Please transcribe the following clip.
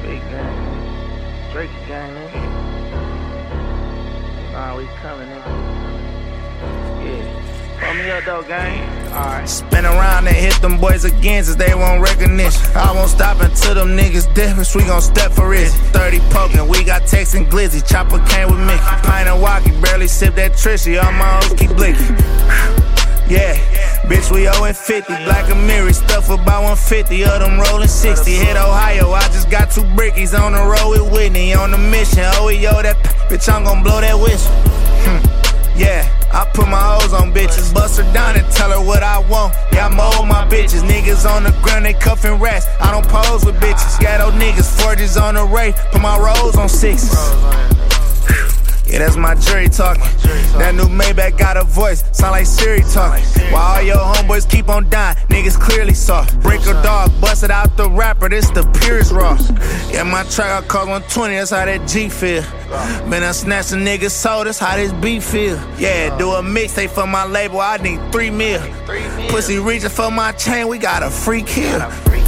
Big gang. Drake gang, nigga. Nah, we coming in. Yeah. Pull me up though, gang. Alright. Spin around and hit them boys again since they want recognition. I won't stop until them niggas dead, bitch, we gon' step for it. 30 poking, we got Tex and Glizzy. Chopper came with Mickey. Pint and walkie, barely sip that Trishy. All my hoes keep blinking. Yeah, bitch, we owin' 50. Black Amiri, stuff about 150 of them rollin' 60. Hit Ohio, I just got 2 brickies on the road with Whitney. On the mission, OEO that bitch, I'm gon' blow that whistle. Yeah, I put my hoes on bitches. Bust her down and tell her what I want. Yeah, I mold my bitches. Niggas on the ground, they cuffin' rats. I don't pose with bitches. Ghetto niggas, forges on the ray. Put my rolls on 6s. Yeah, that's my jury talking. That new Maybach got a voice, sound like Siri talking. While all your homeboys keep on dying, niggas clearly soft. Break a dog, busted out the rapper, this the purest raw. Yeah, my track I cost 120, that's how that G feel. Been I snatch a nigga's soul, that's how this beat feel. Yeah, do a mixtape for my label, I need 3 mil. Pussy reaching for my chain, we got a free kill.